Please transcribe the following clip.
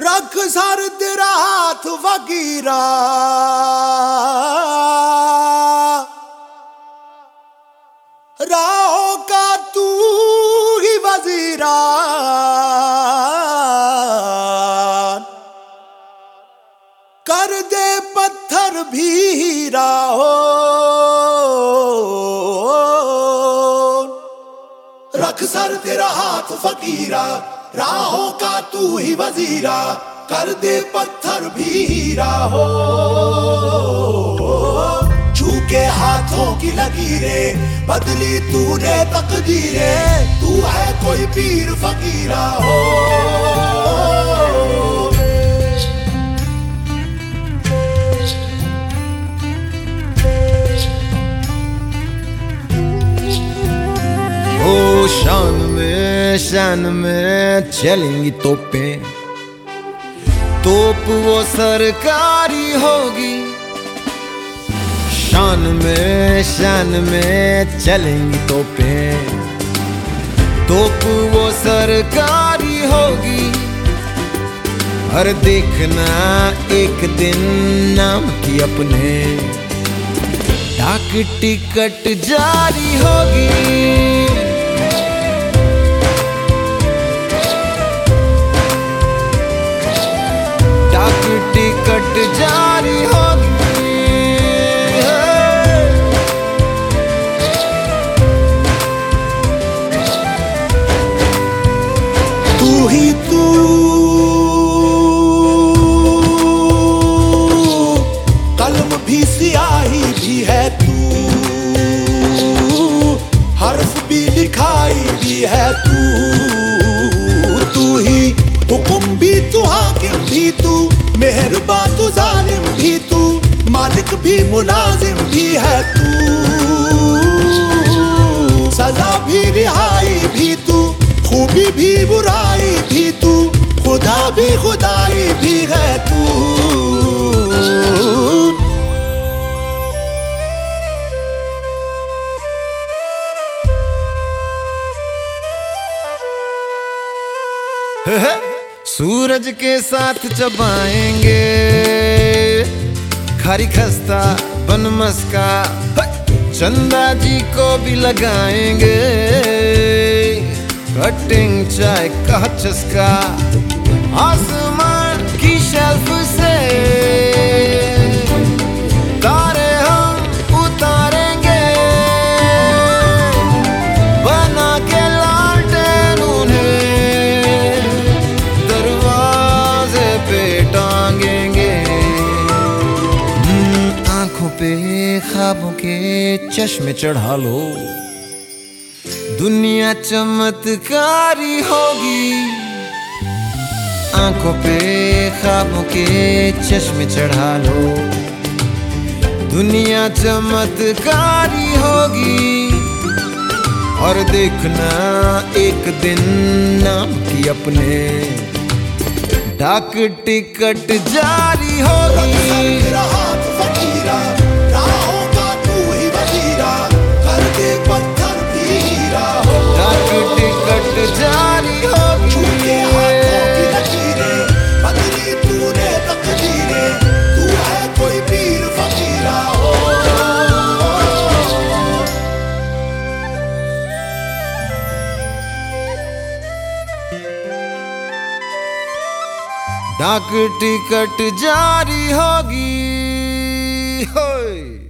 रख सर तेरा हाथ फकीरा, राहों का तू ही वजीरा। कर दे पत्थर भी हीरा हो, रख सर तेरा हाथ फकीरा, राहों का तू ही वजीरा। कर दे पत्थर भी हीरा हो, झुके हाथों की लकीरें बदली तूने तकदीरें। तू है कोई पीर फकीरा हो। ओ शान में चलेंगी तोपें, तोप वो सरकारी होगी। शान में चलेंगी तोपें, तोप वो सरकारी होगी। हर देखना एक दिन नाम की अपने डाक टिकट जारी होगी। टिकट जारी होगी। तू ही तू कलम भी सियाही भी है तू, हर्फ भी लिखाई भी है तू। तू ही हुक्म भी तू, हाकिम भी तू, मेहरबान तू, जालिम भी तू, मालिक भी मुलाजिम भी है तू। सजा भी रिहाई भी तू, खूबी भी बुराई भी तू, खुदा भी खुदाई भी है तू। सूरज के साथ चबाएंगे, खारी खस्ता बन मस्का, चंदा जी को भी लगाएंगे। कटिंग चाय का चस्का, आसमान की शेल्फ से तारे हम उतारेंगे। बना के लालटेन उन्हें दरवाजे पे टांगेंगे। आंखों पे ख्वाबों के चश्मे चढ़ा लो, दुनिया चमत्कारी होगी। आंखों पे ख्वाबों के चश्मे चढ़ा लो, दुनिया चमत्कारी होगी। और देखना एक दिन नाम की अपने डाक टिकट जारी होगी। डाक टिकट जारी होगी। झूठे हाथों की लकीरें बदली तूने तकदीरें। तू है कोई पीर फकीरा हो। डाक टिकट जारी होगी। होय।